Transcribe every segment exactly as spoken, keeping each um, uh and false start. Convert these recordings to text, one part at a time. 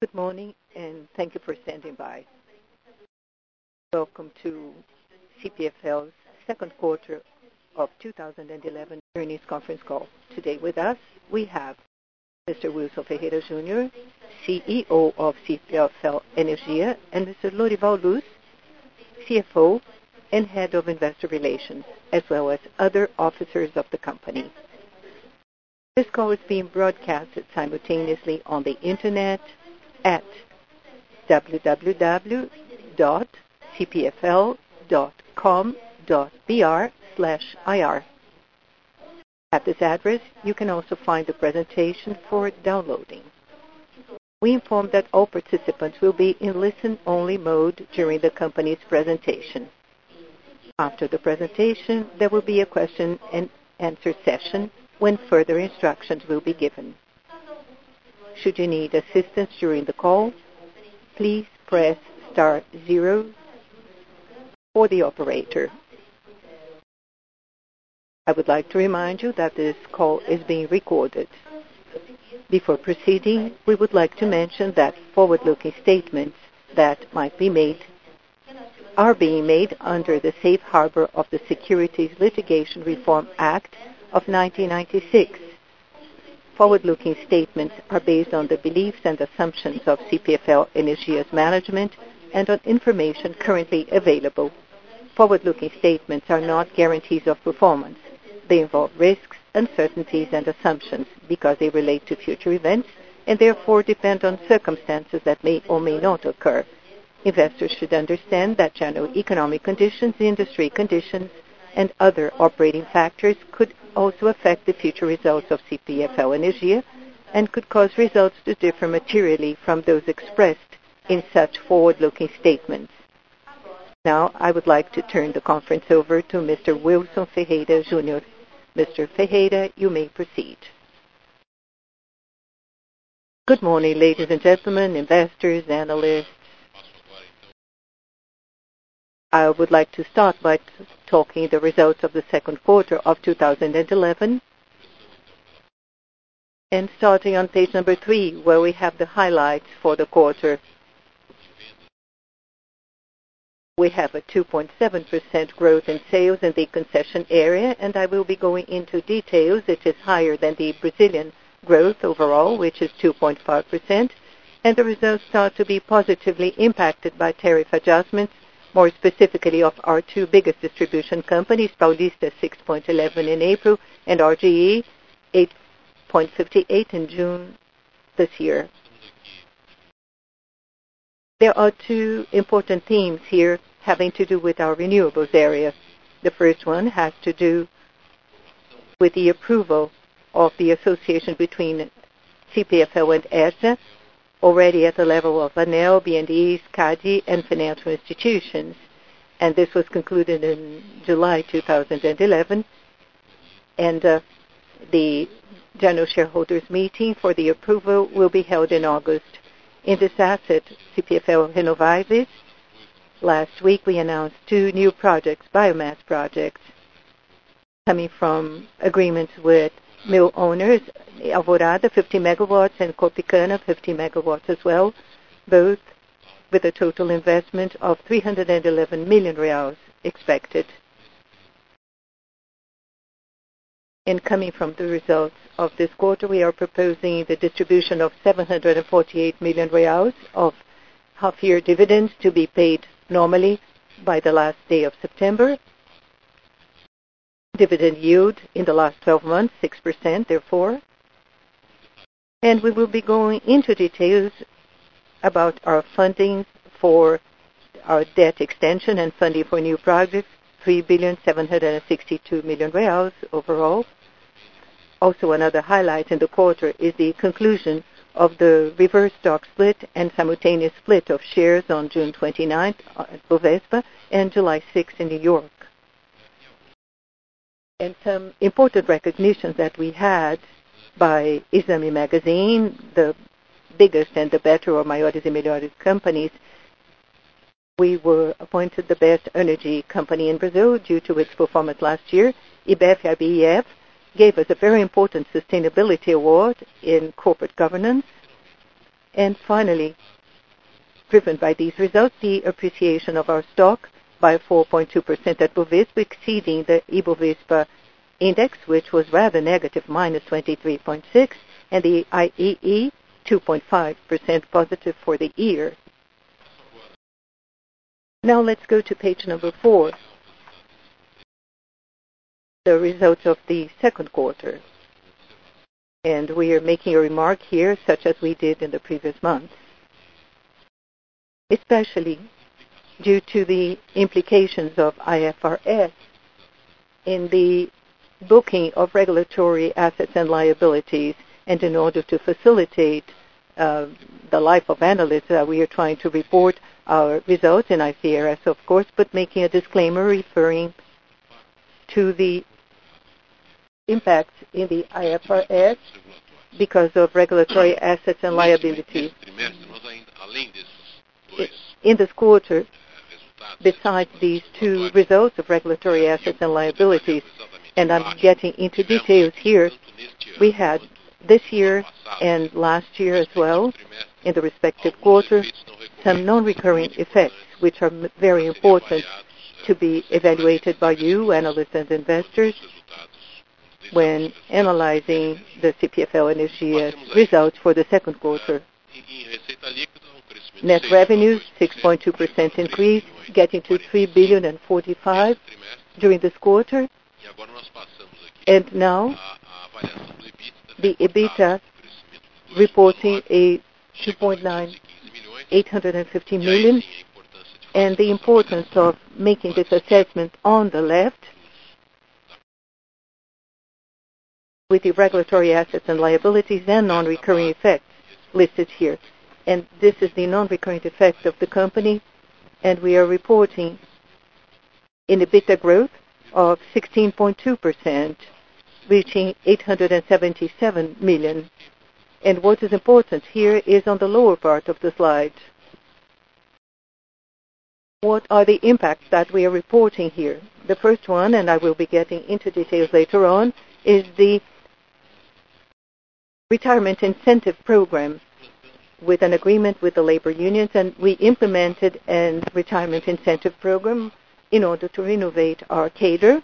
Good morning, and thank you for standing by. Welcome to C P F L's second quarter of two thousand eleven earnings conference call. Today with us, we have Mister Wilson Ferreira Junior, C E O of C P F L Energia, and Mister Lorival Luz, C F O and Head of Investor Relations, as well as other officers of the company. This call is being broadcasted simultaneously on the internet at w w w dot c p f l dot com dot b r slash i r. At this address, you can also find the presentation for downloading. We inform that all participants will be in listen-only mode during the company's presentation. After the presentation, there will be a question and answer session when further instructions will be given. Should you need assistance during the call, please press star zero for the operator. I would like to remind you that this call is being recorded. Before proceeding, we would like to mention that forward-looking statements that might be made are being made under the safe harbor of the Securities Litigation Reform Act of nineteen ninety-six. Forward-looking statements are based on the beliefs and assumptions of C P F L Energia's management and on information currently available. Forward-looking statements are not guarantees of performance. They involve risks, uncertainties, and assumptions because they relate to future events and therefore depend on circumstances that may or may not occur. Investors should understand that general economic conditions, industry conditions, and other operating factors could also affect the future results of C P F L Energia and could cause results to differ materially from those expressed in such forward-looking statements. Now, I would like to turn the conference over to Mister Wilson Ferreira Junior Mister Ferreira, you may proceed. Good morning, ladies and gentlemen, investors, analysts. I would like to start by t- talking the results of the second quarter of two thousand eleven. And starting on page number three, where we have the highlights for the quarter. We have a two point seven percent growth in sales in the concession area, and I will be going into details. It is higher than the Brazilian growth overall, which is two point five percent, and the results start to be positively impacted by tariff adjustments, more specifically of our two biggest distribution companies, Paulista six point one one in April and R G E eight point five eight in June this year. There are two important themes here having to do with our renewables area. The first one has to do with the approval of the association between C P F L and E S A, already at the level of ANEEL, B N D E S, CADE, and financial institutions. And this was concluded in July two thousand eleven. And uh, the general shareholders meeting for the approval will be held in August. In this asset, C P F L Renováveis, last week we announced two new projects, biomass projects, coming from agreements with mill owners, Alvorada, fifty megawatts, and Copicana, fifty megawatts as well, both with a total investment of three hundred eleven million reais expected. And coming from the results of this quarter, we are proposing the distribution of seven hundred forty-eight million reais of half-year dividends to be paid normally by the last day of September. Dividend yield in the last twelve months, six percent, therefore. And we will be going into details about our funding for our debt extension and funding for new projects, three billion seven hundred sixty-two million reais overall. Also, another highlight in the quarter is the conclusion of the reverse stock split and simultaneous split of shares on June twenty-ninth at Bovespa and July sixth in New York. And some important recognitions that we had by Exame magazine, the biggest and the better or maiores e melhores companies. We were appointed the best energy company in Brazil due to its performance last year. I B F I B E F gave us a very important sustainability award in corporate governance. And finally, driven by these results, the appreciation of our stock by four point two percent at Bovespa, exceeding the Ibovespa index, which was rather negative, minus twenty-three point six, and the I E E, two point five percent positive for the year. Now let's go to page number four, the results of the second quarter. And we are making a remark here, such as we did in the previous month, especially due to the implications of I F R S in the booking of regulatory assets and liabilities. And in order to facilitate uh, the life of analysts, uh, we are trying to report our results in I C R S, of course, but making a disclaimer referring to the impacts in the I F R S because of regulatory assets and liabilities. In this quarter, besides these two results of regulatory assets and liabilities, and I'm getting into details here, we had this year and last year as well, in the respective quarter, some non-recurring effects, which are very important to be evaluated by you, analysts and investors, when analyzing the C P F L Energia results for the second quarter. Net revenues, six point two percent increase, getting to three billion and forty-five during this quarter. And now, the EBITDA reporting a two point nine, eight hundred fifty million, and the importance of making this assessment on the left with the regulatory assets and liabilities and non-recurring effects listed here. And this is the non-recurring effect of the company, and we are reporting an EBITDA growth of sixteen point two percent, reaching eight hundred seventy-seven million. And what is important here is on the lower part of the slide. What are the impacts that we are reporting here? The first one, and I will be getting into details later on, is the retirement incentive program with an agreement with the labor unions, and we implemented a retirement incentive program in order to renovate our cadre.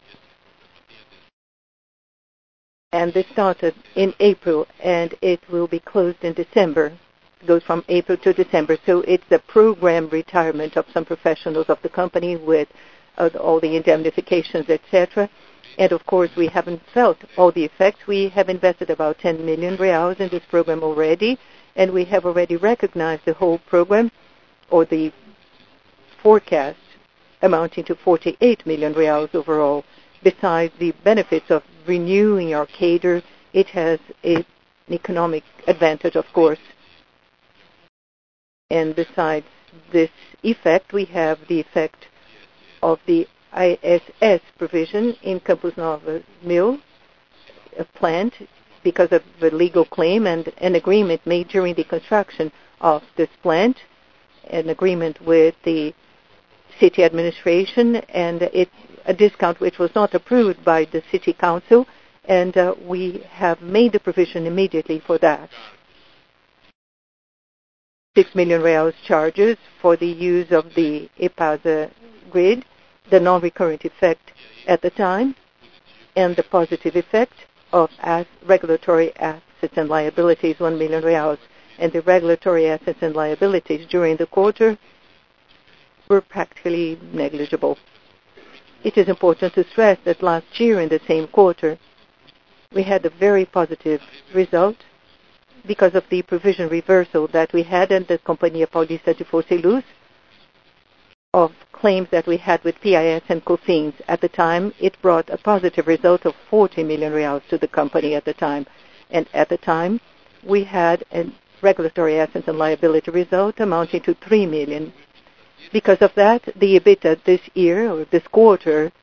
And this started in April, and it will be closed in December. It goes from April to December. So it's the program retirement of some professionals of the company with uh, all the indemnifications, et cetera. And of course, we haven't felt all the effects. We have invested about ten million reals in this program already, and we have already recognized the whole program, or the forecast, amounting to forty-eight million reals overall. Besides the benefits of renewing our cadre, it has a, an economic advantage, of course. And besides this effect, we have the effect of the I S S provision in Campos Novos Mill, a plant, because of the legal claim and an agreement made during the construction of this plant, an agreement with the city administration, and it's a discount which was not approved by the city council, and uh, we have made the provision immediately for that. Six million reals charges for the use of the EPASA grid, the non-recurrent effect at the time, and the positive effect of as regulatory assets and liabilities, one million reals, and the regulatory assets and liabilities during the quarter were practically negligible. It is important to stress that last year in the same quarter, we had a very positive result because of the provision reversal that we had in the Companhia Paulista de Força e Luz of claims that we had with P I S and COFINS. At the time, it brought a positive result of forty million reals to the company at the time. And at the time, we had a regulatory assets and liability result amounting to three million. Because of that, the EBITDA this year, or this quarter,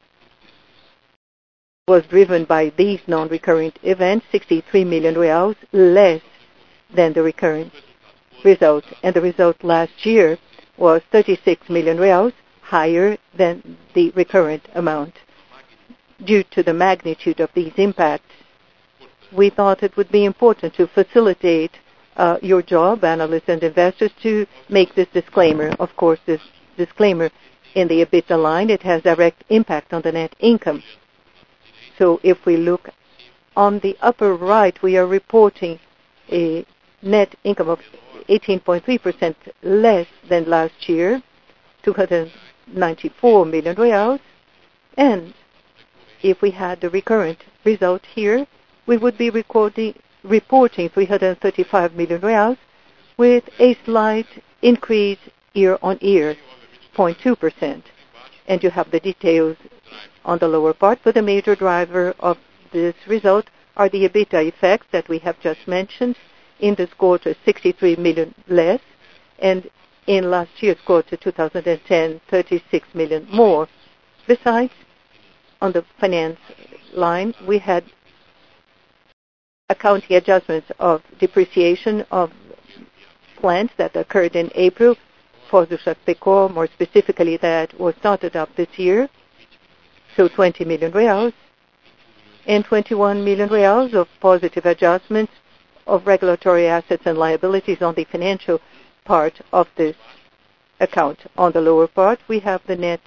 was driven by these non-recurrent events, sixty-three million reals, less than the recurrent result. And the result last year was thirty-six million reals, higher than the recurrent amount. Due to the magnitude of these impacts, we thought it would be important to facilitate uh, your job, analysts and investors, to make this disclaimer. Of course, this disclaimer in the EBITDA line, it has direct impact on the net income. So if we look on the upper right, we are reporting a net income of eighteen point three percent less than last year, two hundred ninety-four million reais. And if we had the recurrent result here, we would be recording, reporting three hundred thirty-five million reais with a slight increase year on year, zero point two percent. And you have the details on the lower part, but the major driver of this result are the EBITDA effects that we have just mentioned. In this quarter, sixty-three million less, and in last year's quarter, two thousand ten, thirty-six million more. Besides, on the finance line, we had accounting adjustments of depreciation of plants that occurred in April for the Pecor, more specifically, that was started up this year, so twenty million reals, and twenty-one million reals of positive adjustments of regulatory assets and liabilities on the financial part of this account. On the lower part, we have the net,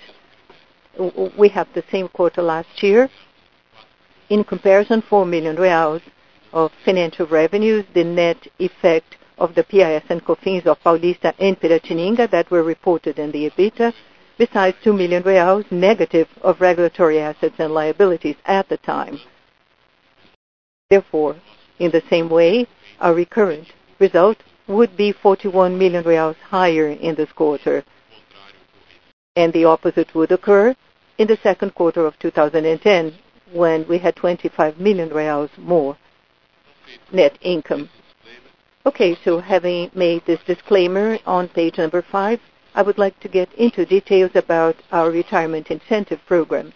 we have the same quarter last year. In comparison, four million reals of financial revenues, the net effect of the P I S and COFINS of Paulista and Piratininga that were reported in the EBITDA, besides two million reals negative of regulatory assets and liabilities at the time. Therefore, in the same way, our recurrent result would be forty-one million reals higher in this quarter. And the opposite would occur in the second quarter of two thousand ten, when we had twenty-five million reals more net income. Okay, so having made this disclaimer on page number five, I would like to get into details about our retirement incentive program.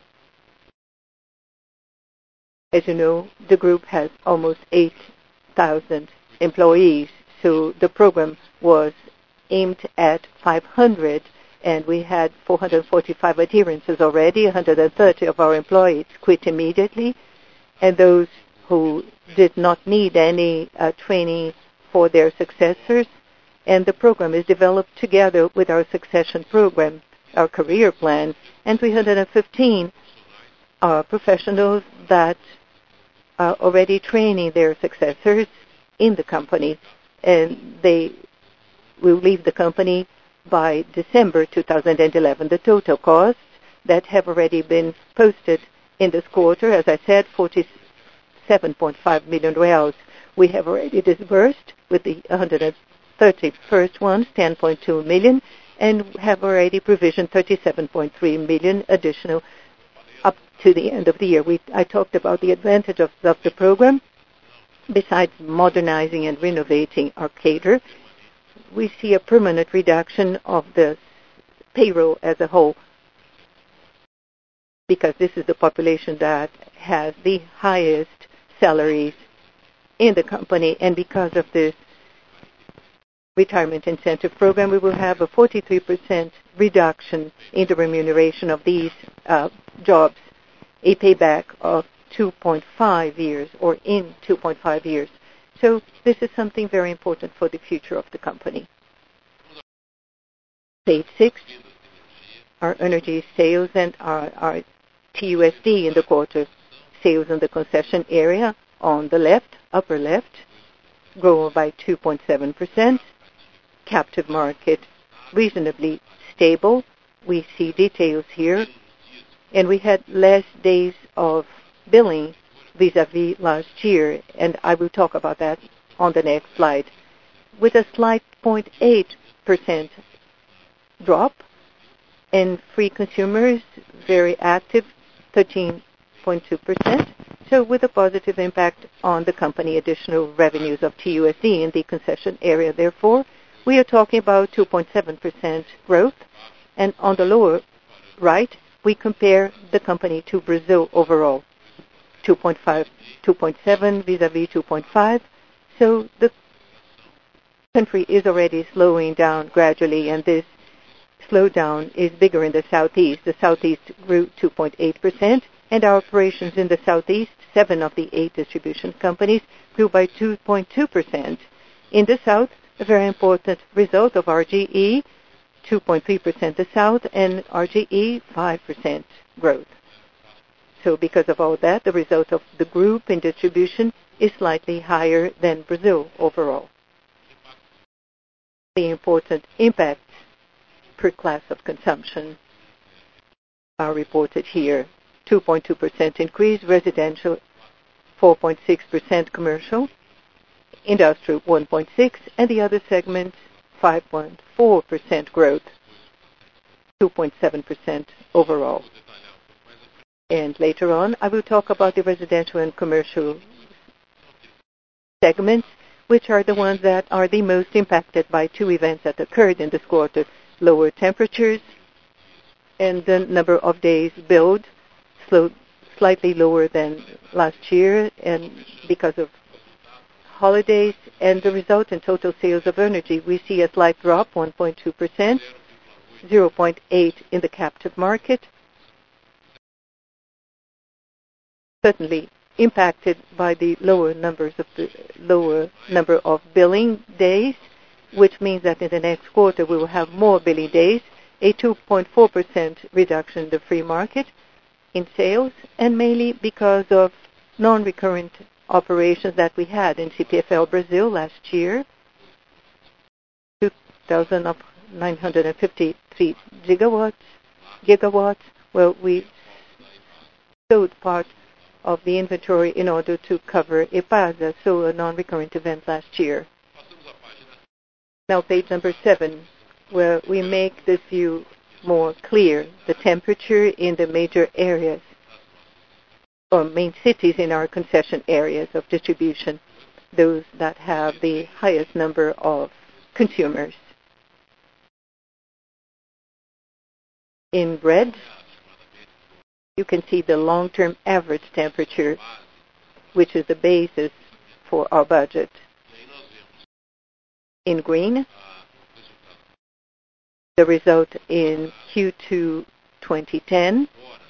As you know, the group has almost eight thousand employees, so the program was aimed at five hundred, and we had four hundred forty-five adherences already. one hundred thirty of our employees quit immediately, and those who did not need any uh, training for their successors. And the program is developed together with our succession program, our career plan, and three hundred fifteen are professionals that are already training their successors in the company, and they will leave the company by December two thousand eleven. The total costs that have already been posted in this quarter, as I said, forty-seven point five million reals. We have already disbursed with the one hundred thirty-first ones, ten point two million, and have already provisioned thirty-seven point three million additional up to the end of the year. We, I talked about the advantage of, of the program. Besides modernizing and renovating our cadre, we see a permanent reduction of the payroll as a whole, because this is the population that has the highest salaries in the company, and because of this retirement incentive program, we will have a forty-three percent reduction in the remuneration of these uh, jobs, a payback of two point five years, or in two point five years. So this is something very important for the future of the company. Page six, our energy sales and our, our T U S D in the quarter. Sales in the concession area on the left, upper left, grow by two point seven percent. Captive market reasonably stable. We see details here. And we had less days of billing vis-a-vis last year, and I will talk about that on the next slide. With a slight zero point eight percent drop, and free consumers very active, thirteen point two percent. So with a positive impact on the company, additional revenues of T U S D in the concession area. Therefore, we are talking about two point seven percent growth. And on the lower right, we compare the company to Brazil overall, two point five, two point seven vis-a-vis two point five. So the country is already slowing down gradually, and this slowdown is bigger in the southeast. The southeast grew two point eight percent, and our operations in the southeast, seven of the eight distribution companies, grew by two point two percent. In the south, a very important result of R G E, two point three percent the south, and R G E, five percent growth. So because of all that, the result of the group in distribution is slightly higher than Brazil overall. The important impacts per class of consumption are reported here. two point two percent increase, residential four point six percent, commercial, industrial one point six percent, and the other segments five point four percent growth, two point seven percent overall. And later on, I will talk about the residential and commercial segments, which are the ones that are the most impacted by two events that occurred in this quarter: lower temperatures and the number of days billed, slow, slightly lower than last year, and because of holidays, and the result in total sales of energy, we see a slight drop, one point two percent, zero point eight percent in the captive market, certainly impacted by the lower numbers of the lower number of billing days, which means that in the next quarter we will have more billing days, a two point four percent reduction in the free market in sales, and mainly because of non-recurrent operations that we had in C P F L Brazil last year, two thousand nine hundred fifty-three gigawatts, gigawatts, where we sold part of the inventory in order to cover EPASA, so a non-recurrent event last year. Now page number seven, where we make this view more clear, the temperature in the major areas or main cities in our concession areas of distribution, those that have the highest number of consumers. In red, you can see the long-term average temperature, which is the basis for our budget. In green, the result in Q two twenty ten,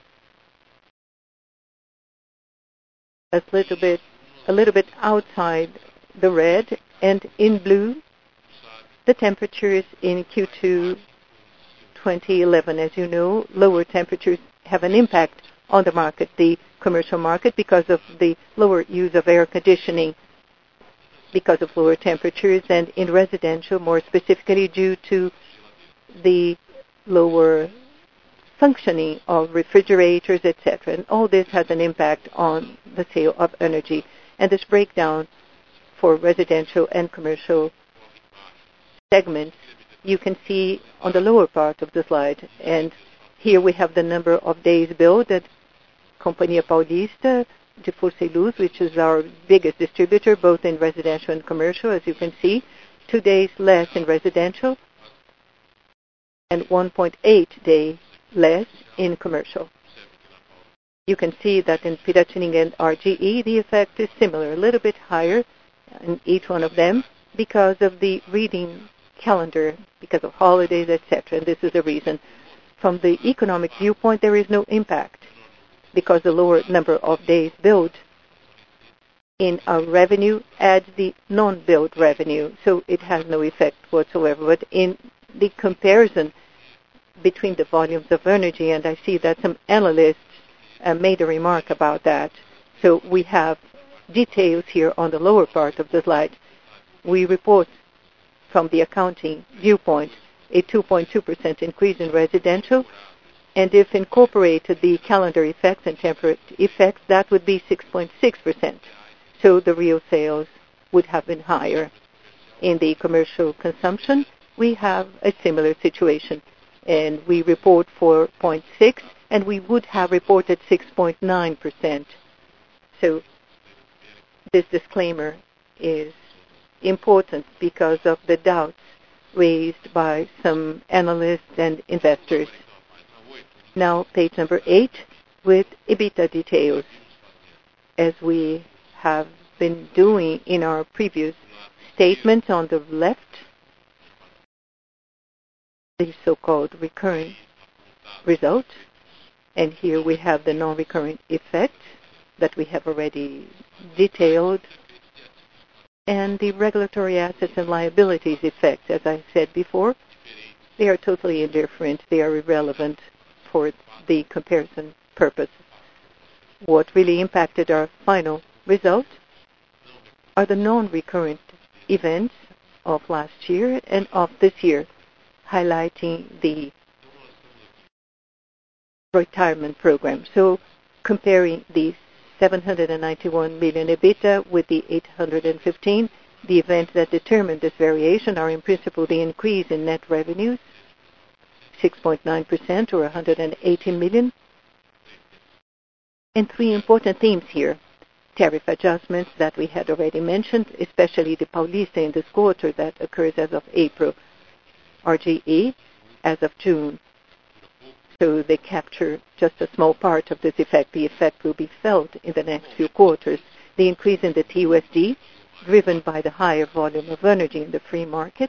a little bit, a little bit outside the red, and in blue, the temperatures in Q two twenty eleven. As you know, lower temperatures have an impact on the market, the commercial market, because of the lower use of air conditioning, because of lower temperatures, and in residential, more specifically due to the lower functioning of refrigerators, et cetera. And all this has an impact on the sale of energy. And this breakdown for residential and commercial segments, you can see on the lower part of the slide. And here we have the number of days billed at Companhia Paulista de Força e Luz, which is our biggest distributor, both in residential and commercial, as you can see. Two days less in residential and one point eight days less in commercial. You can see that in Piratininga and R G E, the effect is similar, a little bit higher in each one of them because of the reading calendar, because of holidays, et cetera. And this is the reason. From the economic viewpoint, there is no impact because the lower number of days billed in our revenue adds the non-billed revenue, so it has no effect whatsoever. But in the comparison between the volumes of energy, and I see that some analysts uh, made a remark about that, so we have details here on the lower part of the slide. We report from the accounting viewpoint a two point two percent increase in residential, and if incorporated the calendar effects and temperate effects, that would be six point six percent. So the real sales would have been higher. In the commercial consumption, we have a similar situation, and we report four point six, and we would have reported six point nine percent. So this disclaimer is important because of the doubts raised by some analysts and investors. Now, page number eight with EBITDA details. As we have been doing in our previous statement on the left, the so-called recurring result, and here we have the non-recurring effects that we have already detailed And the regulatory assets and liabilities effects, as I said before, they are totally indifferent. They are irrelevant for the comparison purpose. What really impacted our final result are the non-recurrent events of last year and of this year, highlighting the retirement program. So comparing the seven hundred ninety-one million EBITDA with the eight hundred fifteen, the events that determine this variation are in principle the increase in net revenues, six point nine percent or one hundred eighteen million. And three important themes here. Tariff adjustments that we had already mentioned, especially the Paulista in this quarter that occurs as of April, R G E as of June. So they capture just a small part of this effect. The effect will be felt in the next few quarters. The increase in the T U S D, driven by the higher volume of energy in the free market.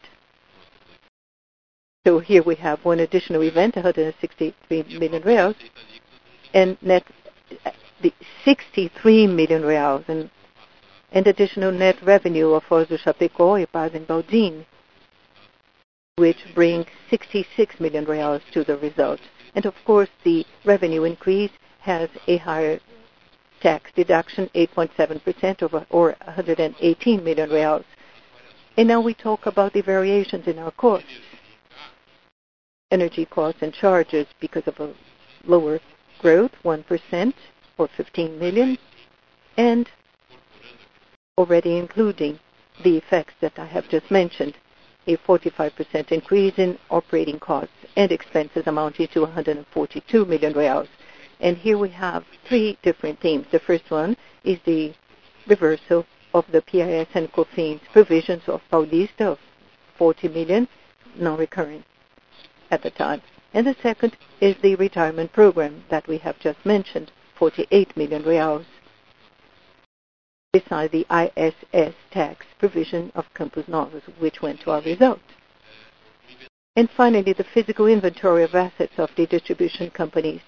So here we have one additional event, one hundred sixty-three million reals, and net the sixty-three million reals, and, and additional net revenue of Foz do Chapecó, EPASA, and Baldin, which brings sixty-six million reals to the result. And of course, the revenue increase has a higher tax deduction, eight point seven percent over, or one hundred eighteen million reals. And now we talk about the variations in our costs. Energy costs and charges because of a lower growth, one percent or fifteen million, and already including the effects that I have just mentioned, a forty-five percent increase in operating costs and expenses amounting to one hundred forty-two million reals. And here we have three different themes. The first one is the reversal of the P I S and COFINS provisions of Paulista of forty million, non-recurring at the time. And the second is the retirement program that we have just mentioned, forty-eight million reals, beside the I S S tax provision of Campos Novos, which went to our result. And finally, the physical inventory of assets of the distribution companies.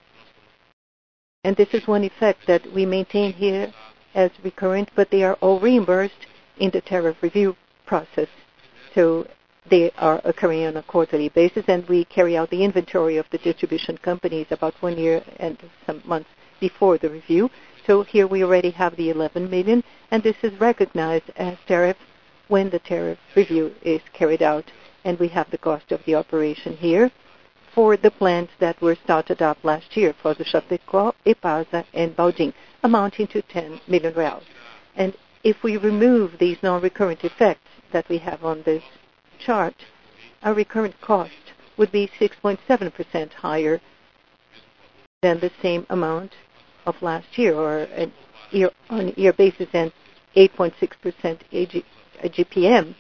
And this is one effect that we maintain here as recurrent, but they are all reimbursed in the tariff review process. So they are occurring on a quarterly basis, and we carry out the inventory of the distribution companies about one year and some months before the review. So here we already have the eleven million, and this is recognized as tariff when the tariff review is carried out. And we have the cost of the operation here for the plants that were started up last year, for the Chapecó, EPASA, and Baldin, amounting to ten million reals. And if we remove these non-recurrent effects that we have on this chart, our recurrent cost would be six point seven percent higher than the same amount of last year, or a year-on-year basis, and eight point six percent A G P M.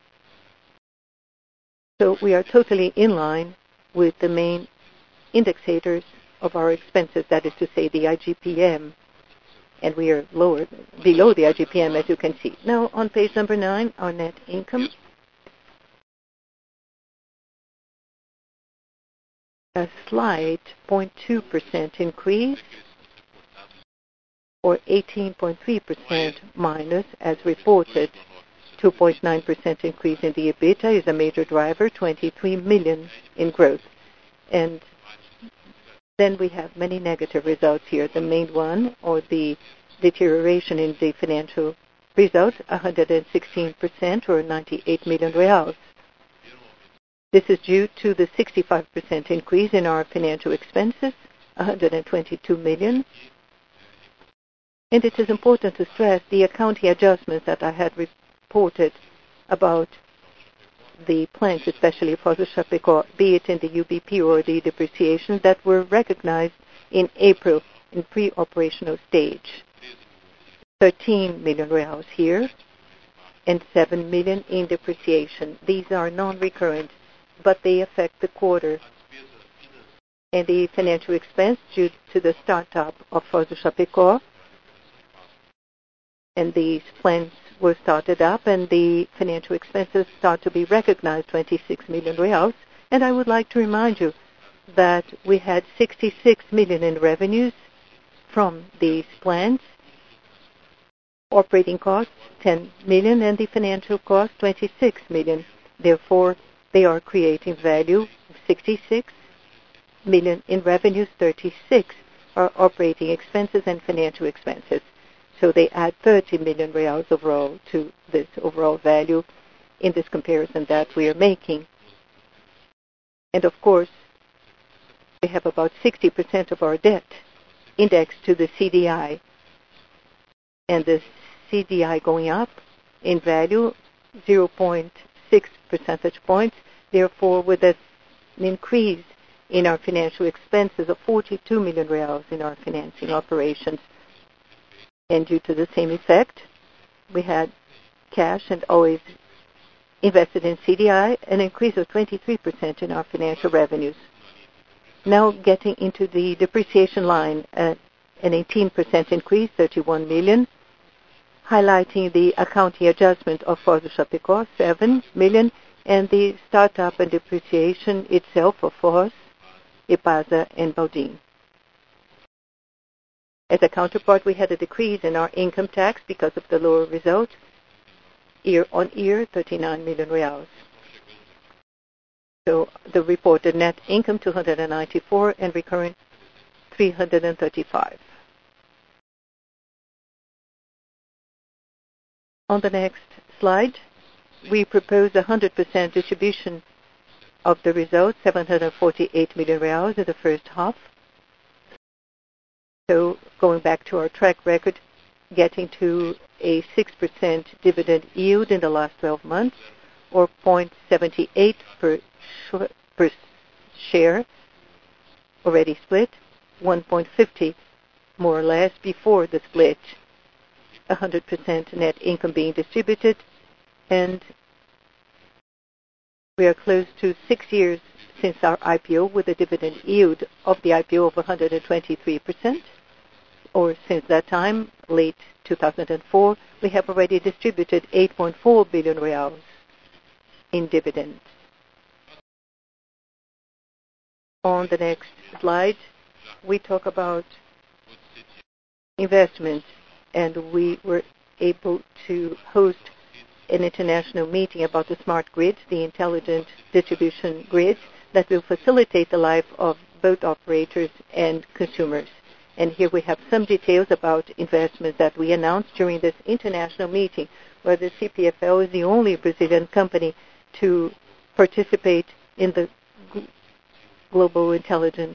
So we are totally in line with the main indexators of our expenses, that is to say the I G P M, and we are lower, below the I G P M, as you can see. Now on page number nine, our net income. A slight zero point two percent increase, or eighteen point three percent minus as reported. two point nine percent increase in the EBITDA is a major driver, twenty-three million in growth. And then we have many negative results here. The main one, or the deterioration in the financial result, one hundred sixteen percent or ninety-eight million reals. This is due to the sixty-five percent increase in our financial expenses, one hundred twenty-two million. And it is important to stress the accounting adjustments that I had reported about the plants, especially for the Chapecó, be it in the U B P or the depreciation, that were recognized in April in pre-operational stage. thirteen million reals here and seven million in depreciation. These are non-recurrent, but they affect the quarter. And the financial expense due to the startup of Foz do Chapecó, and these plants were started up, and the financial expenses start to be recognized, twenty-six million reals. And I would like to remind you that we had sixty-six million in revenues from these plants, Operating costs, ten million, and the financial cost, twenty-six million. Therefore, they are creating value of sixty-six million in revenues, thirty-six are operating expenses and financial expenses. So they add thirty million reals overall to this overall value in this comparison that we are making. And of course, we have about sixty percent of our debt indexed to the C D I. And the C D I going up in value, zero point six percentage points, therefore with an increase in our financial expenses of forty-two million reals in our financing operations. And due to the same effect, we had cash and always invested in C D I, an increase of twenty-three percent in our financial revenues. Now getting into the depreciation line, uh, an eighteen percent increase, thirty-one million, highlighting the accounting adjustment of Foz do Chapecó, seven million, and the startup and depreciation itself of Foz, Epasa, and Baldim. As a counterpart, we had a decrease in our income tax because of the lower result, year on year, thirty-nine million reals. So the reported net income, two hundred ninety-four, and recurrent, three hundred thirty-five. On the next slide, we propose a one hundred percent distribution of the results, seven hundred forty-eight million reals in the first half. So going back to our track record, getting to a six percent dividend yield in the last twelve months, or zero point seven eight per, sh- per share, already split, one point five zero more or less before the split, one hundred percent net income being distributed, and we are close to six years since our I P O with a dividend yield of the I P O of one hundred twenty-three percent, or since that time, late two thousand four, we have already distributed eight point four billion reals in dividends. On the next slide, we talk about investments, and we were able to host an international meeting about the smart grids, the intelligent distribution grids that will facilitate the life of both operators and consumers. And here we have some details about investments that we announced during this international meeting, where the C P F L is the only Brazilian company to participate in the g- Global Intelligent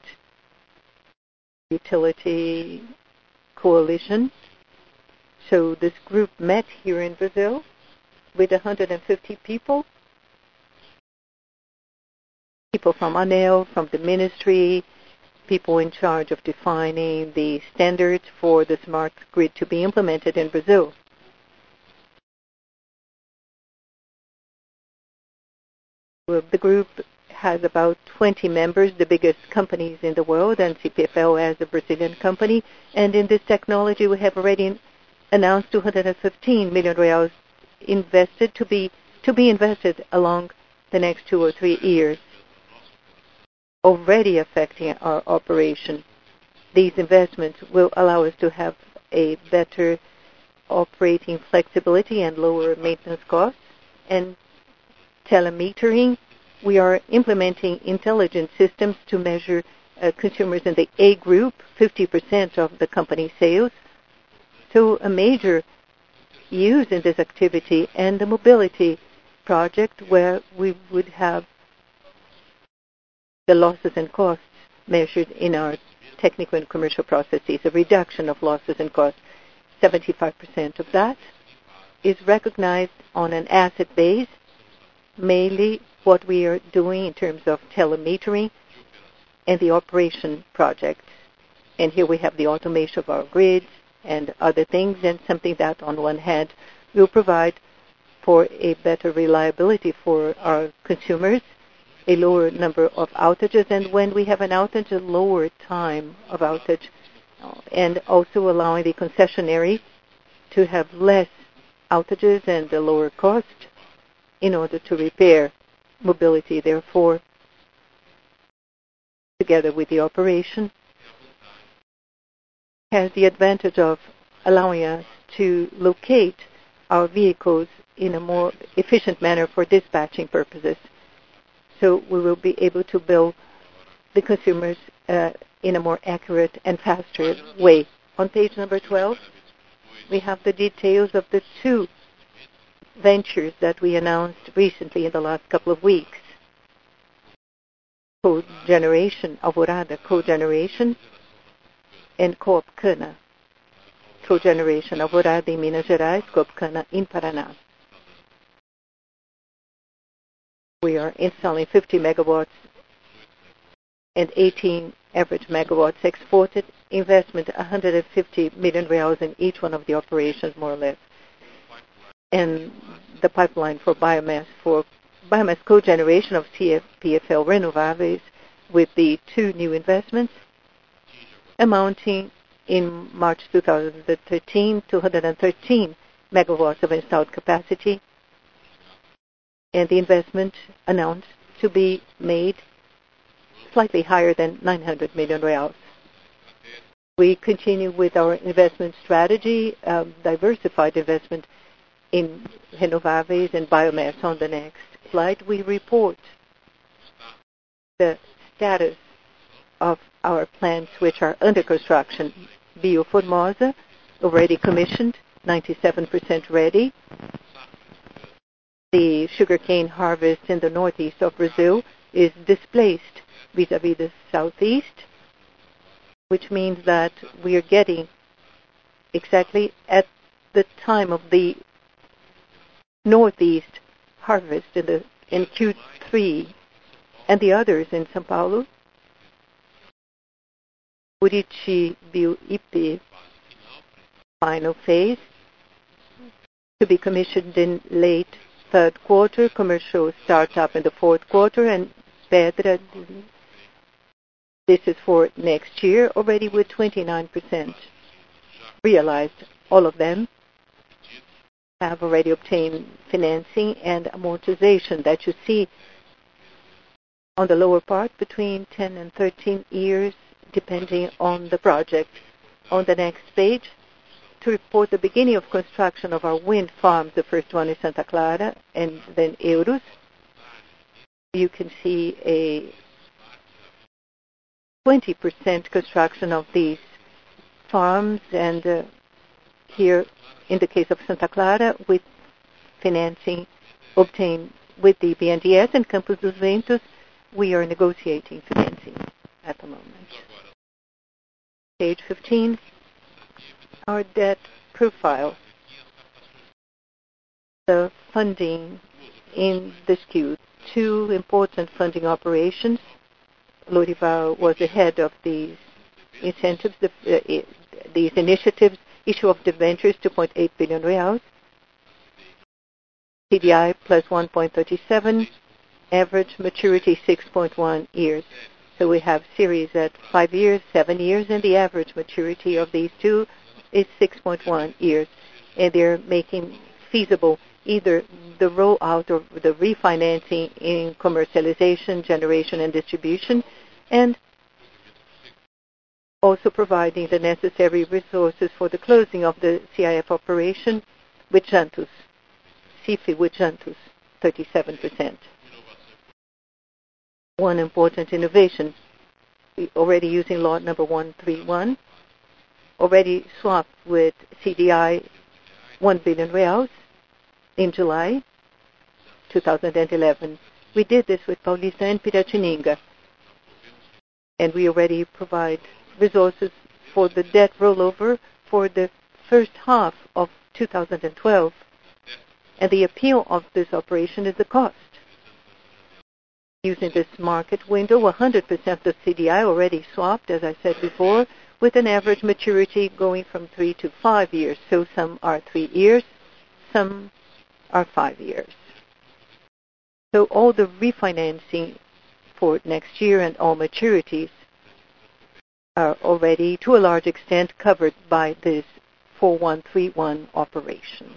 Utility Coalition. So this group met here in Brazil with one hundred fifty people, people from ANEEL, from the ministry, people in charge of defining the standards for the smart grid to be implemented in Brazil. Well, the group has about twenty members, the biggest companies in the world, and C P F L as a Brazilian company. And in this technology, we have already announced two hundred fifteen million reals invested to be to be invested along the next two or three years, already affecting our operation. These investments will allow us to have a better operating flexibility and lower maintenance costs. And telemetering, we are implementing intelligent systems to measure uh, consumers in the A group, fifty percent of the company's sales. So a major use in this activity, and the mobility project where we would have the losses and costs measured in our technical and commercial processes, a reduction of losses and costs. seventy-five percent of that is recognized on an asset base, mainly what we are doing in terms of telemetering and the operation projects. And here we have the automation of our grids and other things, and something that on one hand will provide for a better reliability for our consumers, a lower number of outages, and when we have an outage, a lower time of outage, and also allowing the concessionary to have less outages and a lower cost in order to repair mobility. Therefore, together with the operation, has the advantage of allowing us to locate our vehicles in a more efficient manner for dispatching purposes. So we will be able to bill the consumers uh, in a more accurate and faster way. On page number twelve, we have the details of the two ventures that we announced recently in the last couple of weeks. Cogeneration, Alvorada Cogeneration, and Coop Cana. Cogeneration, Alvorada in Minas Gerais, Coop Cana in Paraná. We are installing fifty megawatts and eighteen average megawatts exported. Investment one hundred fifty million reals in each one of the operations, more or less. And the pipeline for biomass for biomass cogeneration of C P F L Renováveis with the two new investments amounting in March two thousand thirteen to one hundred thirteen megawatts of installed capacity, and the investment announced to be made slightly higher than nine hundred million reals. We continue with our investment strategy, um, diversified investment in renováveis and biomass. On the next slide, we report the status of our plants which are under construction. Bioformosa, already commissioned, ninety-seven percent ready. The sugarcane harvest in the northeast of Brazil is displaced vis-a-vis the southeast, which means that we are getting exactly at the time of the northeast harvest in, the, in Q three, and the others in São Paulo, Buriti Bio-Ipe, final phase, to be commissioned in late third quarter, commercial startup in the fourth quarter, and Pedra, this is for next year, already with twenty-nine percent realized. All of them have already obtained financing and amortization that you see on the lower part, between ten and thirteen years, depending on the project. On the next page, to report the beginning of construction of our wind farms, the first one is Santa Clara and then Eurus. You can see a twenty percent construction of these farms, and uh, here in the case of Santa Clara, with financing obtained with the B N D E S, and Campos dos Ventos, we are negotiating financing at the moment. Page fifteen, our debt profile. The funding in this Q, two important funding operations. Lorival was the head of these incentives, the, uh, these initiatives, issue of debentures, two point eight billion reals, C D I plus one point three seven, average maturity six point one years. So we have series at five years, seven years, and the average maturity of these two is six point one years. And they're making feasible either the rollout or the refinancing in commercialization, generation, and distribution, and also providing the necessary resources for the closing of the C I F operation with Jantus, C I F I with Jantus, thirty-seven percent. One important innovation, we already using law number one thirty-one, already swapped with C D I one billion reals in July two thousand eleven. We did this with Paulista and Piratininga, and we already provide resources for the debt rollover for the first half of two thousand twelve. And the appeal of this operation is the cost. Using this market window, one hundred percent of the C D I already swapped, as I said before, with an average maturity going from three to five years. So some are three years, some are five years. So all the refinancing for next year and all maturities are already, to a large extent, covered by this four one three one operation.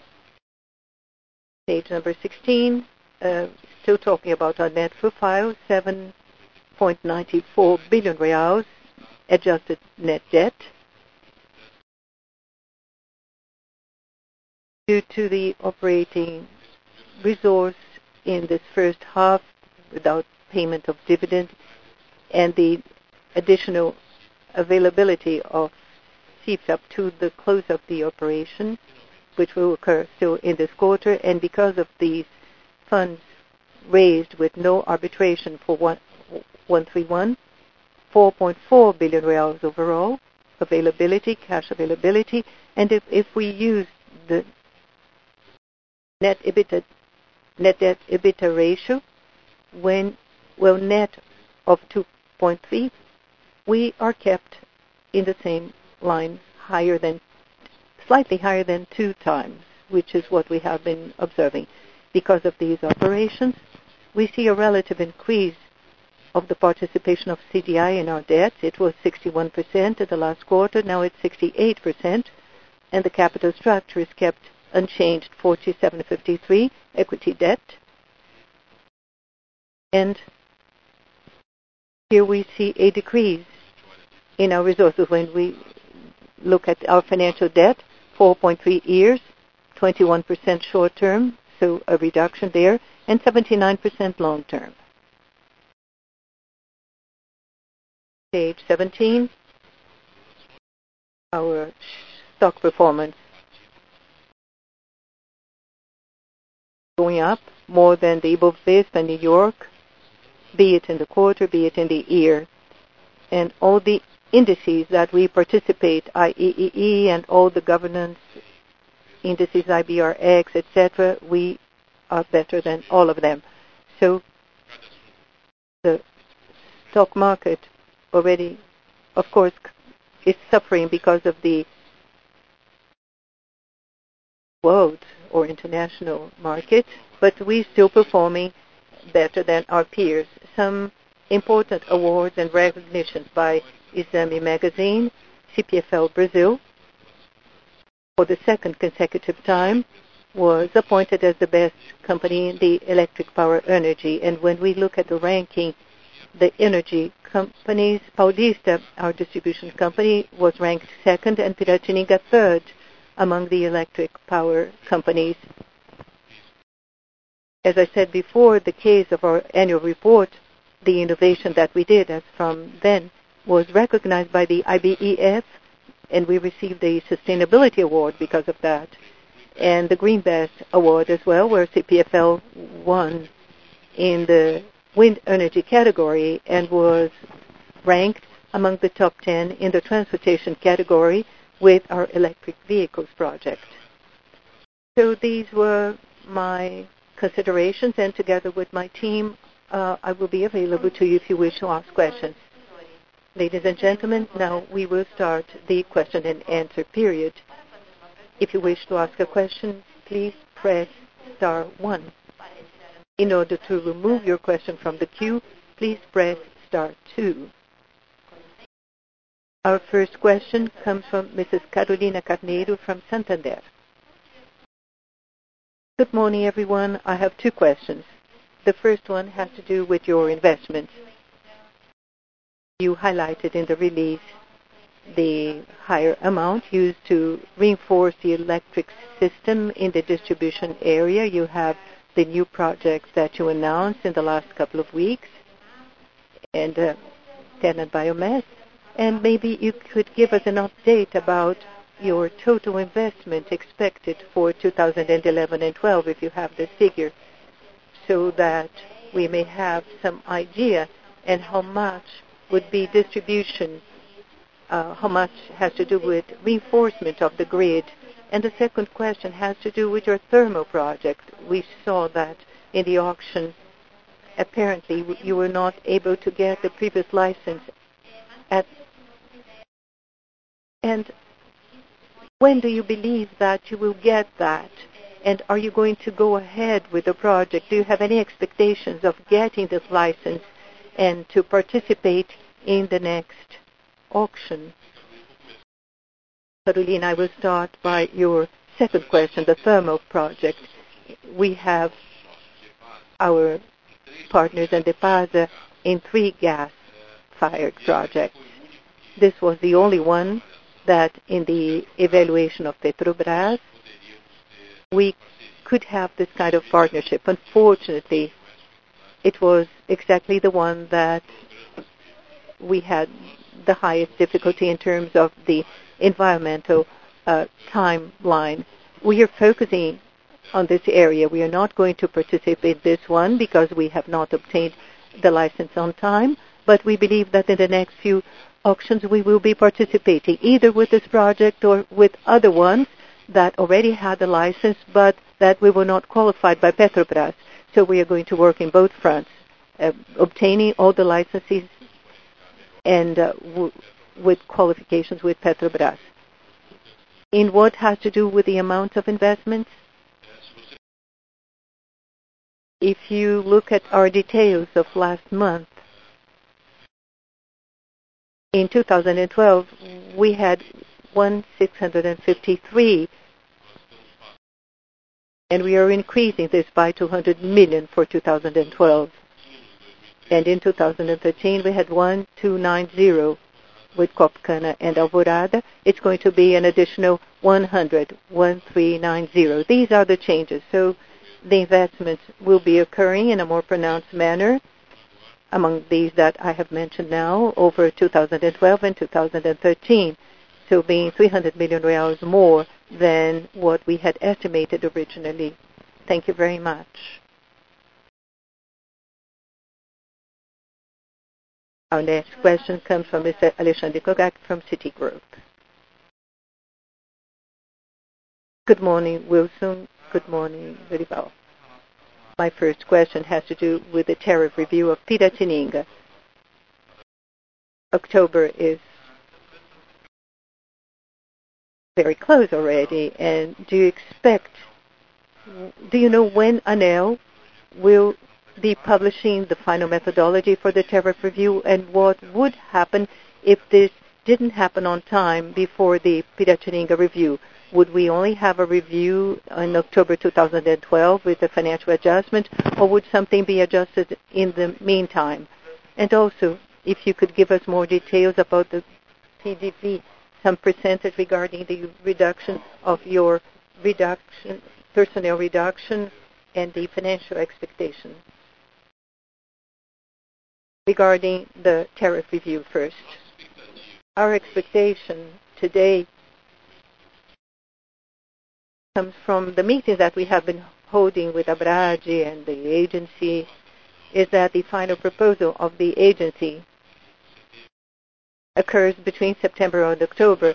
Page number sixteen, uh, still talking about our net profile, seven point nine four billion reals, adjusted net debt. due to the operating resource in this first half without payment of dividend and the additional availability of C P up to the close of the operation, which will occur still in this quarter, and because of these funds raised with no arbitration for one thirty-one, four point four billion reals overall availability, cash availability, and if, if we use the net EBITDA, net debt EBITDA ratio, when well net of two point three, we are kept in the same line, higher than, slightly higher than two times, which is what we have been observing. Because of these operations, we see a relative increase of the participation of C D I in our debt. It was sixty-one percent in the last quarter, now it's sixty-eight percent, and the capital structure is kept unchanged, forty-seven fifty-three, equity debt. And here we see a decrease in our resources when we look at our financial debt, four point three years, twenty-one percent short term, so a reduction there, and seventy-nine percent long term. Page seventeen, our stock performance going up more than the Ibovespa and New York, be it in the quarter, be it in the year. And all the indices that we participate, I E E E and all the governance indices, I B R X, et cetera, we are better than all of them. So the stock market already, of course, is suffering because of the world or international market, but we're still performing better than our peers. Some important awards and recognitions by Exame magazine, C P F L Brazil, for the second consecutive time, was appointed as the best company in the electric power energy. And when we look at the ranking, the energy companies, Paulista, our distribution company, was ranked second, and Piratininga third among the electric power companies. As I said before, the case of our annual report, the innovation that we did as from then, was recognized by the I B E F, and we received a sustainability award because of that, and the Green Best Award as well, where C P F L won in the wind energy category and was ranked among the top ten in the transportation category with our electric vehicles project. So these were my considerations, and together with my team, uh, I will be available to you if you wish to ask questions. Ladies and gentlemen, now we will start the question and answer period. If you wish to ask a question, please press star one. In order to remove your question from the queue, please press star two. Our first question comes from Missus Carolina Carneiro from Santander. Good morning, everyone. I have two questions. The first one has to do with your investments. You highlighted in the release the higher amount used to reinforce the electric system in the distribution area. You have the new projects that you announced in the last couple of weeks, and uh, tenant biomass. And maybe you could give us an update about your total investment expected for two thousand eleven and twelve, if you have the figure, so that we may have some idea, and how much would be distribution, uh, how much has to do with reinforcement of the grid. And the second question has to do with your thermal project. We saw that in the auction, apparently you were not able to get the previous license. At, and when do you believe that you will get that? And are you going to go ahead with the project? Do you have any expectations of getting this license and to participate in the next auction? Carolina, I will start by your second question, the thermal project. We have our partners in the Pasa in three gas-fired projects. This was the only one that in the evaluation of Petrobras we could have this kind of partnership. Unfortunately, it was exactly the one that we had the highest difficulty in terms of the environmental uh, timeline. We are focusing on this area. We are not going to participate in this one because we have not obtained the license on time, but we believe that in the next few auctions we will be participating either with this project or with other ones that already had the license but that we were not qualified by Petrobras. So we are going to work in both fronts, uh, obtaining all the licenses and uh, w- with qualifications with Petrobras. In what has to do with the amount of investments, if you look at our details of last month, in two thousand twelve, we had one thousand six hundred fifty-three, and we are increasing this by two hundred million for two thousand twelve. And in two thousand thirteen, we had one thousand two hundred ninety with Copacabana and Alvorada. It's going to be an additional one hundred, one thousand three hundred ninety. These are the changes. So the investments will be occurring in a more pronounced manner among these that I have mentioned now over two thousand twelve and two thousand thirteen, so being three hundred million reals more than what we had estimated originally. Thank you very much. Our next question comes from Mister Alexandre Kogak from Citigroup. Good morning, Wilson. Good morning, Dorival. My first question has to do with the tariff review of Piratininga. October is very close already, and do you expect, do you know when ANEEL will be publishing the final methodology for the tariff review, and what would happen if this didn't happen on time before the Piratininga review? Would we only have a review in October two thousand twelve with the financial adjustment, or would something be adjusted in the meantime? And also, if you could give us more details about the P D V, some percentage regarding the reduction of your reduction, personnel reduction, and the financial expectation. Regarding the tariff review first, our expectation today comes from the meetings that we have been holding with ABRADE and the agency, is that the final proposal of the agency occurs between September and October,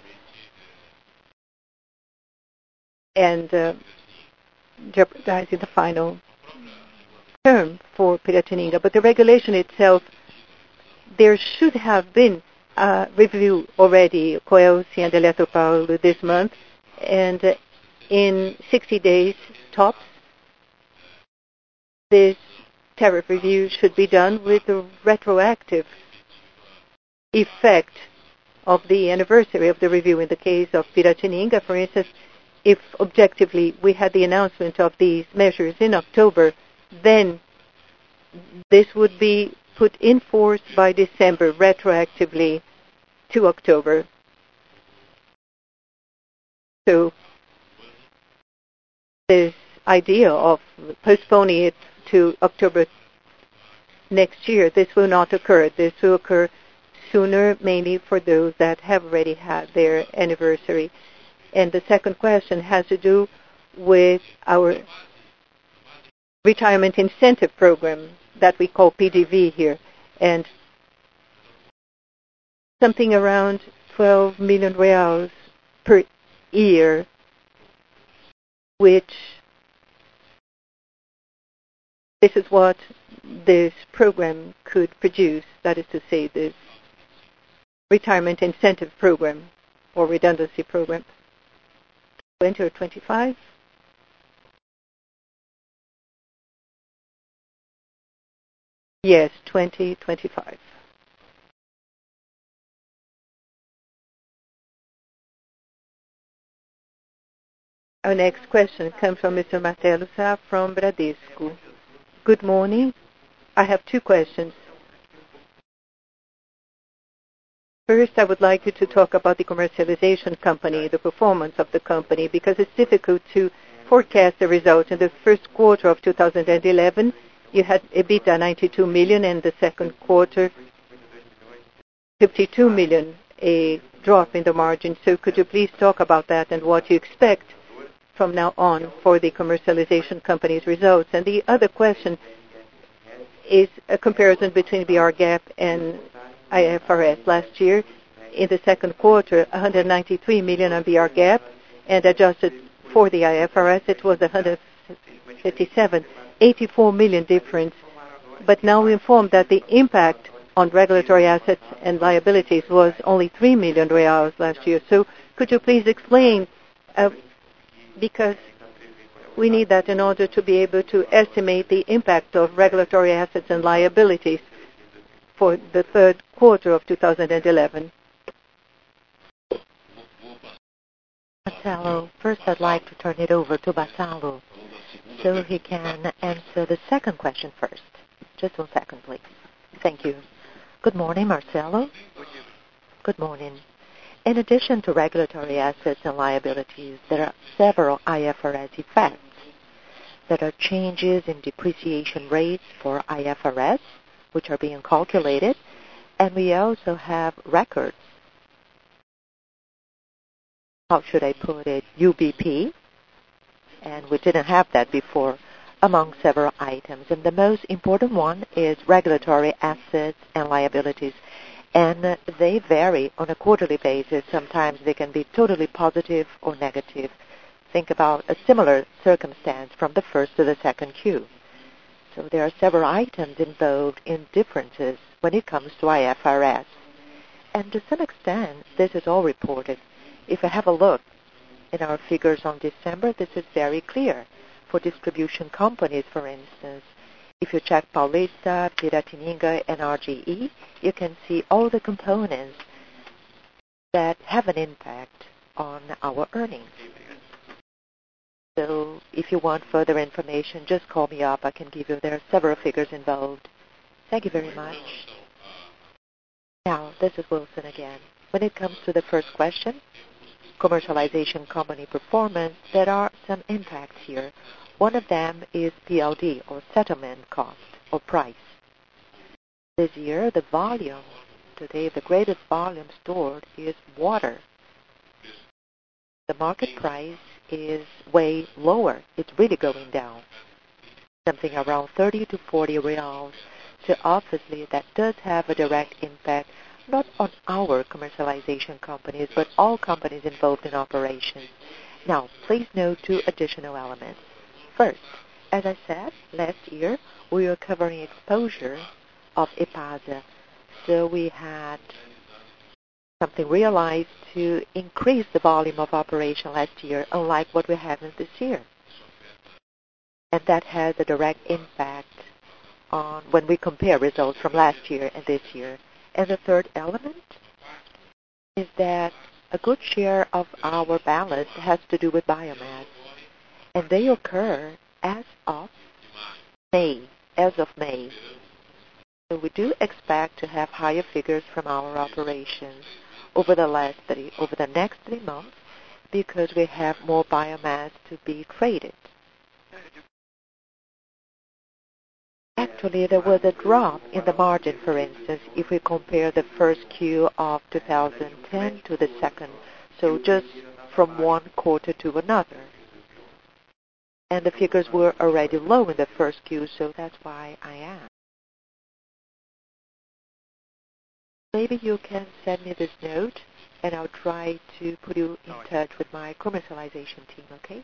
and uh, jeopardizing the final term for Piratininga. But the regulation itself, there should have been a review already, Coelce and Eletropaulo this month, and uh, in sixty days tops, this tariff review should be done with a retroactive effect of the anniversary of the review. In the case of Piratininga, for instance, if objectively we had the announcement of these measures in October, then this would be put in force by December, retroactively to October. So this idea of postponing it to October next year, this will not occur. This will occur sooner, mainly for those that have already had their anniversary. And the second question has to do with our retirement incentive program that we call P D V here, and something around twelve million reals per year, which this is what this program could produce, that is to say, this retirement incentive program or redundancy program. twenty or twenty-five? Yes, twenty twenty-five. Our next question comes from Mister Marcelo Sá from Bradesco. Good morning. I have two questions. First, I would like you to talk about the commercialization company, the performance of the company, because it's difficult to forecast the results. In the first quarter of two thousand eleven, you had EBITDA ninety-two million, and the second quarter, fifty-two million, a drop in the margin. So could you please talk about that and what you expect from now on for the commercialization company's results? And the other question is a comparison between B R GAAP and I F R S. Last year, in the second quarter, one hundred ninety-three million on B R GAAP, and adjusted for the I F R S, it was one hundred fifty-seven, eighty-four million difference. But now we informed that the impact on regulatory assets and liabilities was only three million reals last year. So could you please explain, uh, because we need that in order to be able to estimate the impact of regulatory assets and liabilities for the third quarter of two thousand eleven. Marcelo, first I'd like to turn it over to Marcelo so he can answer the second question first. Just one second, please. Thank you. Good morning, Marcelo. Good morning. In addition to regulatory assets and liabilities, there are several I F R S effects. There are changes in depreciation rates for I F R S, which are being calculated, and we also have records. How should I put it? U B P, and we didn't have that before, among several items. And the most important one is regulatory assets and liabilities. And they vary on a quarterly basis. Sometimes they can be totally positive or negative. Think about a similar circumstance from the first to the second Q. So there are several items involved in differences when it comes to I F R S. And to some extent, this is all reported. If I have a look in our figures on December, this is very clear. For distribution companies, for instance, if you check Paulista, Piratininga, and R G E, you can see all the components that have an impact on our earnings. So if you want further information, just call me up. I can give you, there are several figures involved. Thank you very much. Now, this is Wilson again. When it comes to the first question, commercialization company performance, there are some impacts here. One of them is P L D, or settlement cost, or price. This year, the volume, today the greatest volume stored is water. The market price is way lower. It's really going down, something around thirty to forty reals. So obviously that does have a direct impact, not on our commercialization companies, but all companies involved in operations. Now, please note two additional elements. First, as I said, last year we were covering exposure of EPASA. So we had something realized to increase the volume of operation last year, unlike what we have this year. And that has a direct impact on when we compare results from last year and this year. And the third element is that a good share of our ballast has to do with biomass. And they occur as of May, as of May. So we do expect to have higher figures from our operations over the last three, over the next three months, because we have more biomass to be traded. Actually, there was a drop in the margin, for instance, if we compare the first Q of two thousand ten to the second, so just from one quarter to another. And the figures were already low in the first Q, so that's why I asked. Maybe you can send me this note, and I'll try to put you in touch with my commercialization team, okay?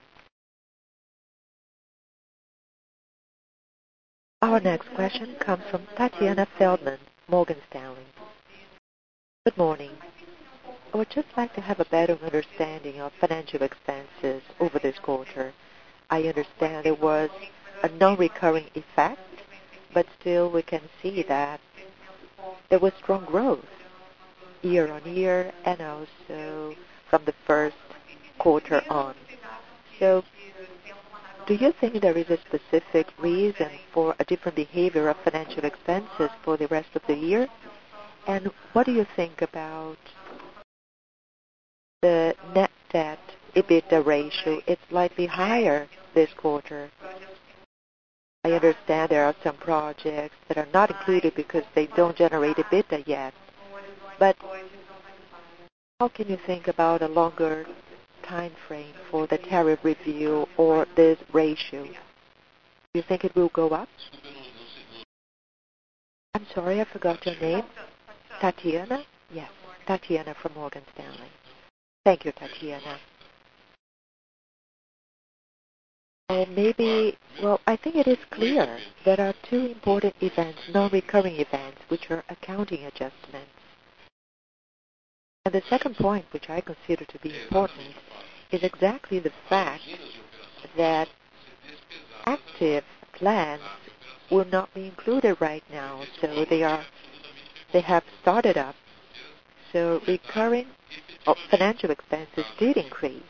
Our next question comes from Tatiana Feldman, Morgan Stanley. Good morning. I would just like to have a better understanding of financial expenses over this quarter. I understand there was a non-recurring effect, but still we can see that there was strong growth year on year and also from the first quarter on. So do you think there is a specific reason for a different behavior of financial expenses for the rest of the year? And what do you think about the net debt EBITDA ratio is slightly higher this quarter. I understand there are some projects that are not included because they don't generate EBITDA yet. But how can you think about a longer time frame for the tariff review or this ratio? Do you think it will go up? I'm sorry, I forgot your name. Tatiana? Yes, Tatiana from Morgan Stanley. Thank you, Tatiana. Uh, maybe, well, I think it is clear there are two important events, non-recurring events, which are accounting adjustments. And the second point, which I consider to be important, is exactly the fact that active plans will not be included right now, so they are they have started up. So recurring oh, financial expenses did increase.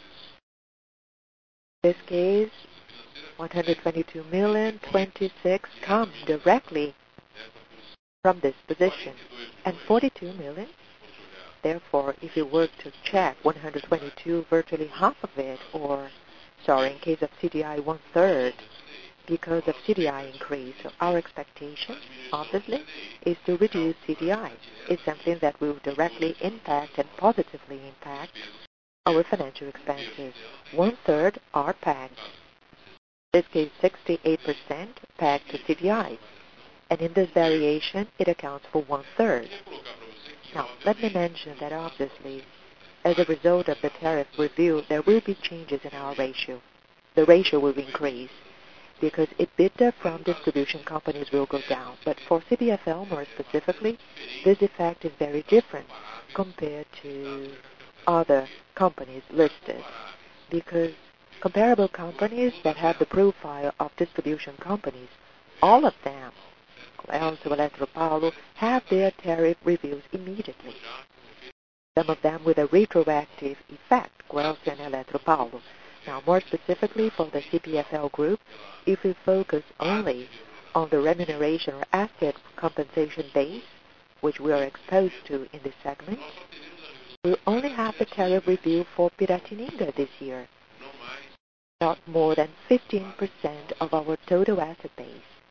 In this case, one hundred twenty-two million twenty-six come directly from this position, and forty-two million. Therefore, if you were to check one hundred twenty-two, virtually half of it, or, sorry, in case of C D I, one-third, because of C D I increase. So our expectation, obviously, is to reduce C D I. It's something that will directly impact and positively impact our financial expenses. One-third are pegged. In this case, sixty-eight percent pegged to C D I. And in this variation, it accounts for one-third. Now, let me mention that obviously, as a result of the tariff review, there will be changes in our ratio. The ratio will increase because EBITDA from distribution companies will go down. But for C P F L, more specifically, this effect is very different compared to other companies listed, because comparable companies that have the profile of distribution companies, all of them, also Eletropaulo, have their tariff reviews immediately. Some of them with a retroactive effect, Guelph and Eletropaulo. Now, more specifically for the C P F L group, if we focus only on the remuneration or asset compensation base, which we are exposed to in this segment, we'll only have the tariff review for Piratininga this year, not more than fifteen percent of our total asset base.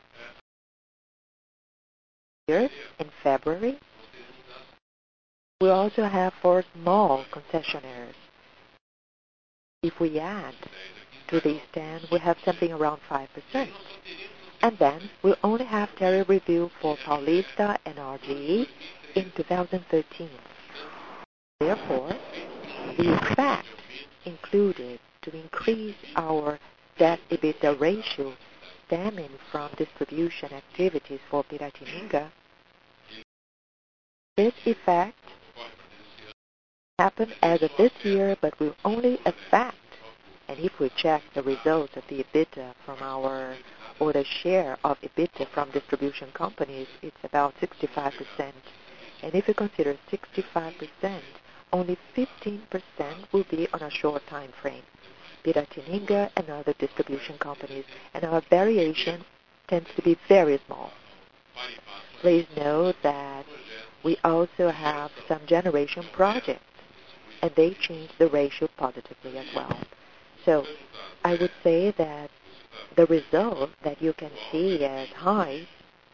Here, in February, we also have for small concessionaires. If we add to these ten, we have something around five percent. And then we'll only have tariff review for Paulista and R G E in two thousand thirteen. Therefore, the effect included to increase our debt-EBITDA ratio stemming from distribution activities for Piratininga, this effect happened as of this year, but will only affect, and if we check the results of the EBITDA from our, or the share of EBITDA from distribution companies, it's about sixty-five percent. And if you consider sixty-five percent, only fifteen percent will be on a short time frame. Piratininga and other distribution companies, and our variation tends to be very small. Please note that we also have some generation projects, and they change the ratio positively as well. So I would say that the result that you can see as high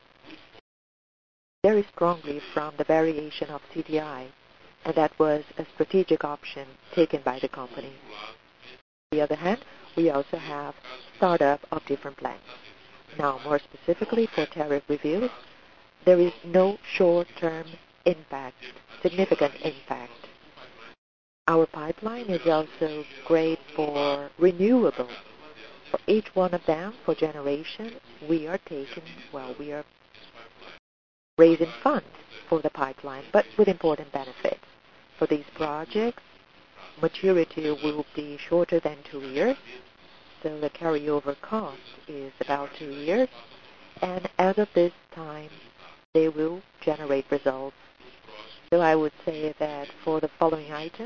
very strongly from the variation of C D I, and that was a strategic option taken by the company. On the other hand, we also have startup of different plants. Now, more specifically for tariff reviews, there is no short-term impact, significant impact. Our pipeline is also great for renewables. For each one of them, for generation, we are taking, well, we are raising funds for the pipeline, but with important benefits. For these projects, maturity will be shorter than two years, so the carryover cost is about two years, and as of this time, they will generate results. So I would say that for the following items,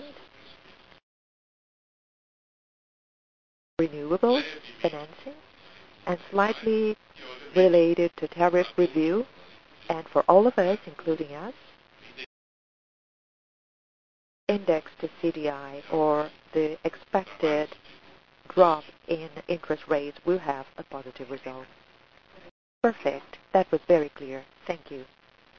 renewables, financing, and slightly related to tariff review, and for all of us, including us, index to C D I or the expected drop in interest rates will have a positive result. Perfect. That was very clear. Thank you.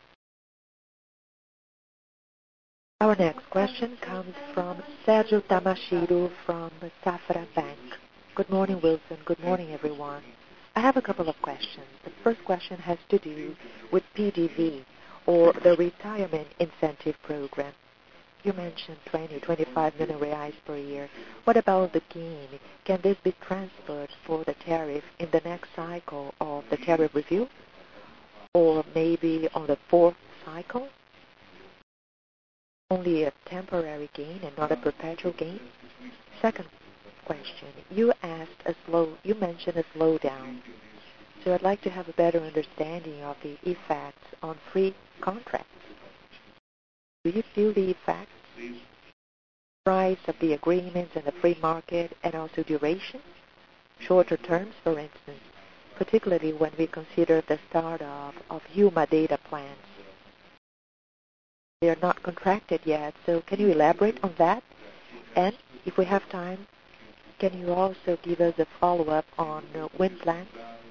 Our next question comes from Sergio Tamashiro from Safra Bank. Good morning, Wilson. Good morning, everyone. I have a couple of questions. The first question has to do with P D V, or the Retirement Incentive Program. You mentioned twenty, twenty-five million reais per year. What about the gain? Can this be transferred for the tariff in the next cycle of the tariff review? Or maybe on the fourth cycle? Only a temporary gain and not a perpetual gain? Second question. You asked a slow, you mentioned a slowdown. So I'd like to have a better understanding of the effects on free contracts. Do you feel the effects? Price of the agreements and the free market, and also duration? Shorter terms, for instance, particularly when we consider the start-off of Huma data plans. They are not contracted yet, so can you elaborate on that? And if we have time, can you also give us a follow-up on uh, wind plants?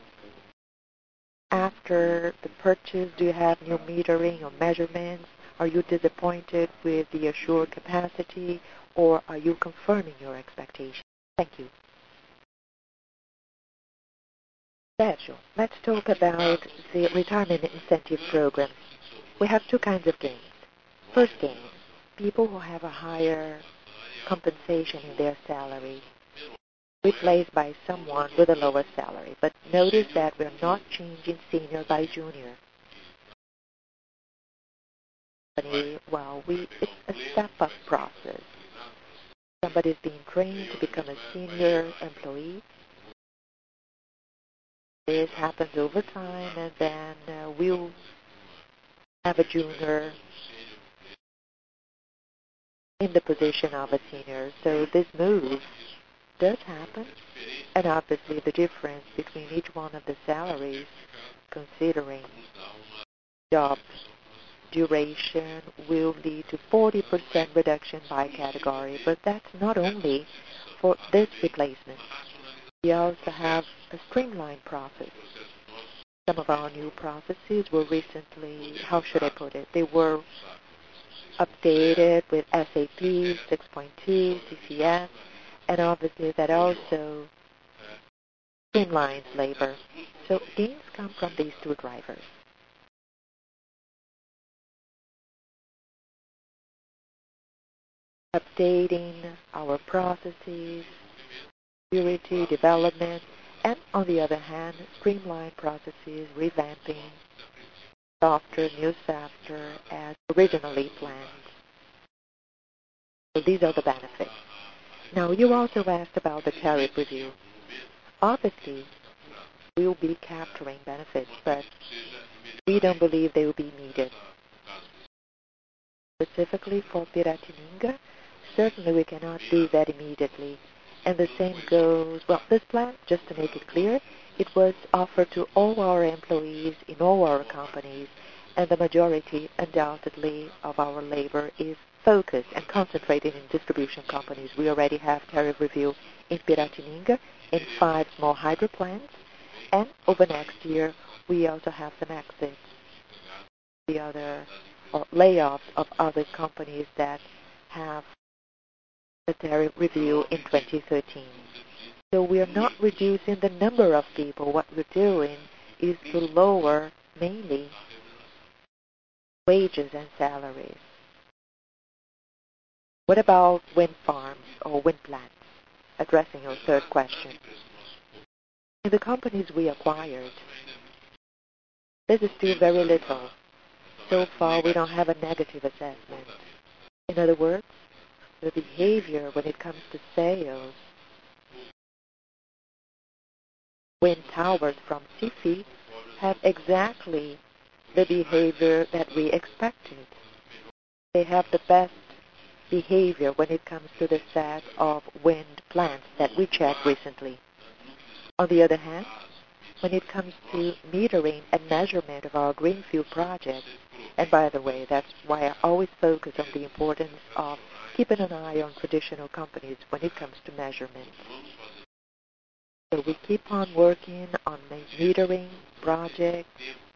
After the purchase, do you have new metering or measurements? Are you disappointed with the assured capacity, or are you confirming your expectations? Thank you. Sergio, let's talk about the retirement incentive program. We have two kinds of gains. First gain, people who have a higher compensation in their salary, replaced by someone with a lower salary. But notice that we're not changing senior by junior. Well, we, it's a step-up process. Somebody's being trained to become a senior employee. This happens over time, and then uh, we'll have a junior in the position of a senior. So this move does happen, and obviously the difference between each one of the salaries, considering job duration, will lead to forty percent reduction by category. But that's not only for this replacement. We also have a streamlined process. Some of our new processes were recently, how should I put it, they were updated with S A P six point two, C C S, and obviously that also streamlines labor. So gains come from these two drivers. Updating our processes, security, development, and on the other hand, streamlined processes, revamping, softer, new software as originally planned. So these are the benefits. Now, you also asked about the tariff review. Obviously, we'll be capturing benefits, but we don't believe they will be needed. Specifically for Piratininga, certainly we cannot do that immediately. And the same goes, well, this plan, just to make it clear, it was offered to all our employees in all our companies, and the majority, undoubtedly, of our labor is focused and concentrated in distribution companies. We already have tariff review in Piratininga, in five small hydro plants, and over next year, we also have some exits, the other, or layoffs of other companies that have the tariff review in twenty thirteen. So we are not reducing the number of people. What we're doing is to lower mainly wages and salaries. What about wind farms or wind plants? Addressing your third question. In the companies we acquired, this is still very little. So far, we don't have a negative assessment. In other words, the behavior when it comes to sales, wind towers from C F I have exactly the behavior that we expected. They have the best behavior when it comes to the set of wind plants that we checked recently. On the other hand, when it comes to metering and measurement of our greenfield projects, and by the way, that's why I always focus on the importance of keeping an eye on traditional companies when it comes to measurements. So we keep on working on metering projects.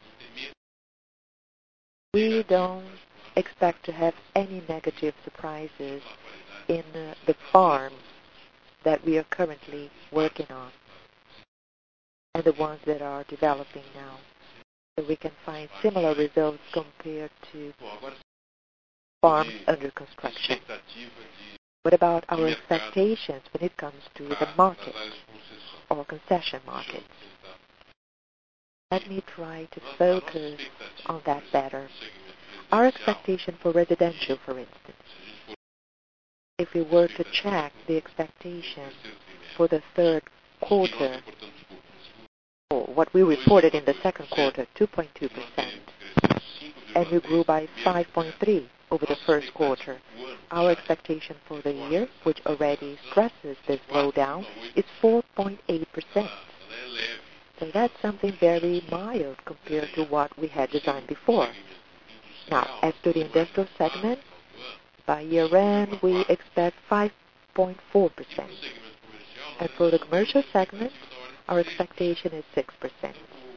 We don't expect to have any negative surprises in uh, the farms that we are currently working on and the ones that are developing now. So we can find similar results compared to farms under construction. What about our expectations when it comes to the market or concession markets? Let me try to focus on that better. Our expectation for residential, for instance. If we were to check the expectation for the third quarter, or what we reported in the second quarter, two point two percent, and we grew by five point three percent over the first quarter. Our expectation for the year, which already stresses this slowdown, is four point eight percent. So that's something very mild compared to what we had designed before. Now, as to the industrial segment, by year-end, we expect five point four percent. And for the commercial segment, our expectation is six percent.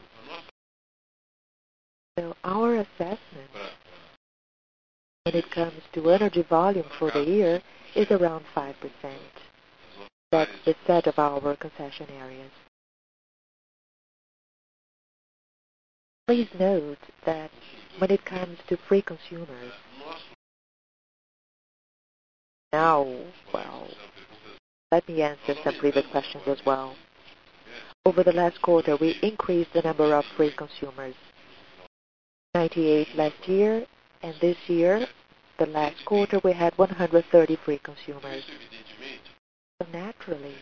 So our assessment when it comes to energy volume for the year is around five percent. That's the set of our concession areas. Please note that when it comes to free consumers, now, well, let me answer some previous questions as well. Over the last quarter, we increased the number of free consumers. ninety-eight last year, and this year, the last quarter, we had one hundred thirty free consumers. So naturally,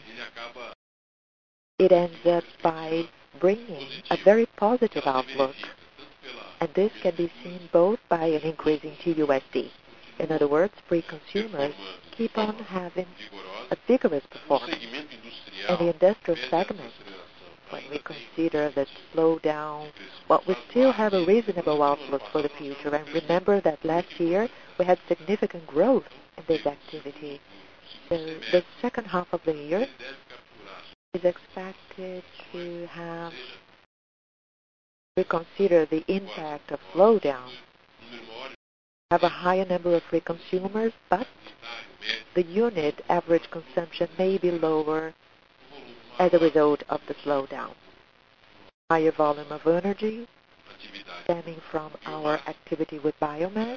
it ends up by bringing a very positive outlook. And this can be seen both by an increase in T U S D. In other words, free consumers keep on having a vigorous performance. And the industrial segment, when we consider the slowdown, well, we still have a reasonable outlook for the future. And remember that last year we had significant growth in this activity. So the second half of the year is expected to have, we consider the impact of slowdown, have a higher number of free consumers, but the unit average consumption may be lower as a result of the slowdown. Higher volume of energy stemming from our activity with biomass.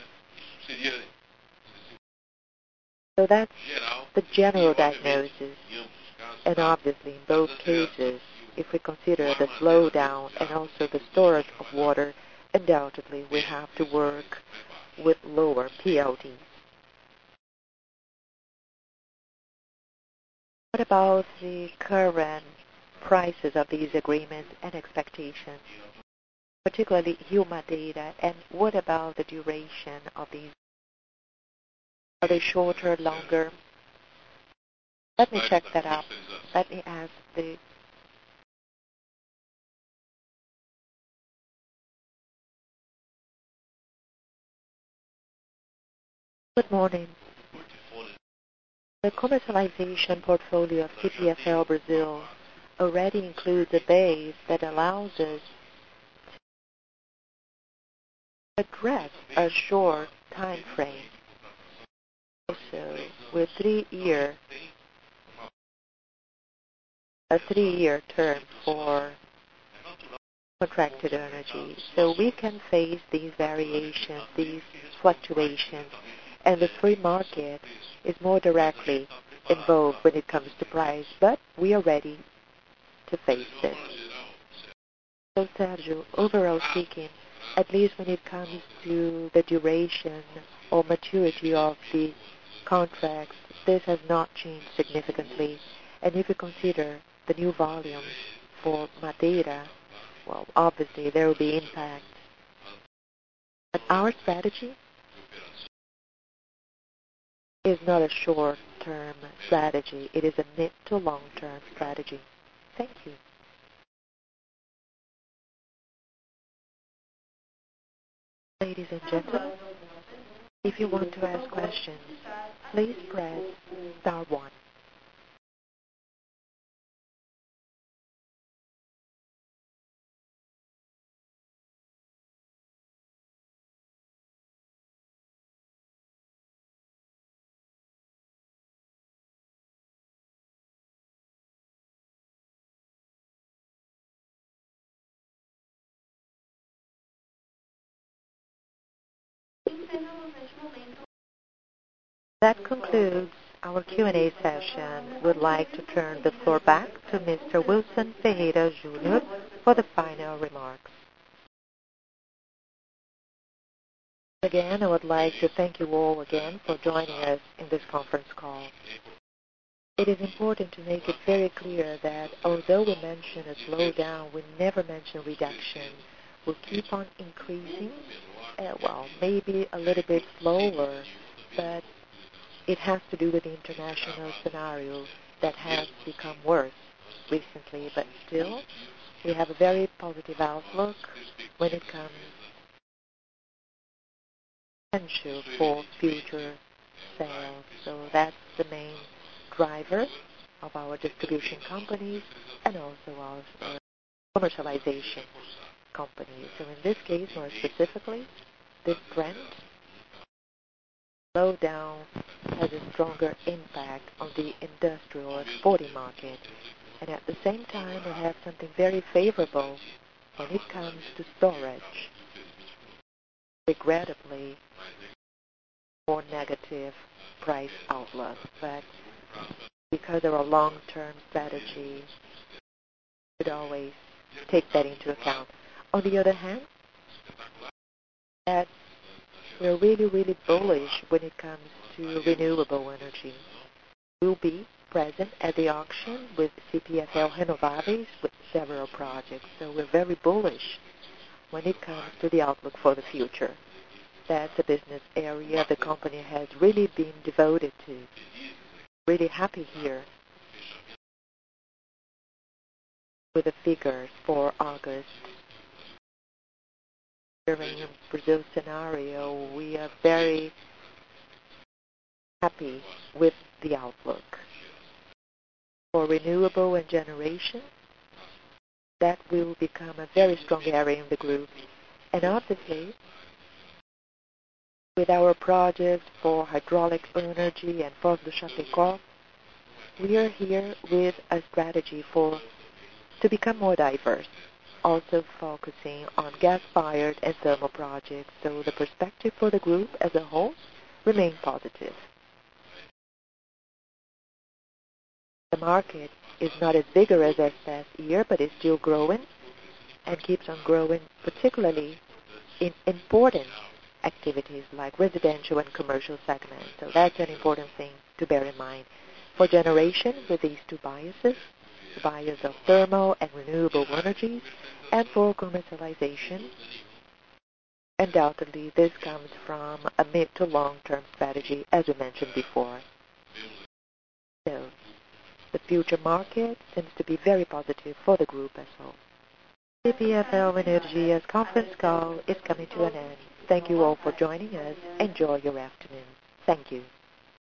So that's the general diagnosis. And obviously, in both cases, if we consider the slowdown and also the storage of water, undoubtedly we have to work with lower P L Ds. What about the current prices of these agreements and expectations, particularly Huma data, and what about the duration of these? Are they shorter, longer? Let me check that out. Let me ask the Good morning. The commercialization portfolio of C P F L Brazil already includes a base that allows us to address a short time frame. Also, with three-year, a three-year term for contracted energy, so we can face these variations, these fluctuations, and the free market is more directly involved when it comes to price, but we are ready to face this. So, Sergio, overall speaking, at least when it comes to the duration or maturity of the contracts, this has not changed significantly. And if you consider the new volume for Madeira, well, obviously there will be impact. But our strategy is not a short-term strategy. It is a mid to long-term strategy. Thank you. Ladies and gentlemen, if you want to ask questions, please press star one. That concludes our Q and A session. We'd like to turn the floor back to Mister Wilson Ferreira Junior for the final remarks. Again, I would like to thank you all again for joining us in this conference call. It is important to make it very clear that although we mention a slowdown, we never mention reduction. We'll keep on increasing, uh, well, maybe a little bit slower, but it has to do with the international scenario that has become worse recently, but still we have a very positive outlook when it comes to potential for future sales. So that's the main driver of our distribution companies and also our uh, commercialization companies. So in this case, more specifically, this trend slowdown has a stronger impact on the industrial exporting market. And at the same time, we have something very favorable when it comes to storage. Regrettably, more negative price outlook. But because of our long-term strategy, we should always take that into account. On the other hand, that we're really, really bullish when it comes to renewable energy. We'll be present at the auction with C P F L Renováveis with several projects. So we're very bullish when it comes to the outlook for the future. That's a business area the company has really been devoted to. Really happy here with the figures for August. During the Brazil scenario, we are very happy with the outlook. For renewable and generation, that will become a very strong area in the group. And obviously, with our project for hydraulic energy and Foz do Chapecó, we are here with a strategy for to become more diverse, also focusing on gas-fired and thermal projects, so the perspective for the group as a whole remains positive. The market is not as vigorous as last year, but is still growing and keeps on growing, particularly in important activities like residential and commercial segments. So that's an important thing to bear in mind. For generation, with these two biases, the bias of thermal and renewable energies, and for commercialization, undoubtedly this comes from a mid to long-term strategy, as we mentioned before. So the future market seems to be very positive for the group as well. C P F L Energia's conference call is coming to an end. Thank you all for joining us. Enjoy your afternoon. Thank you.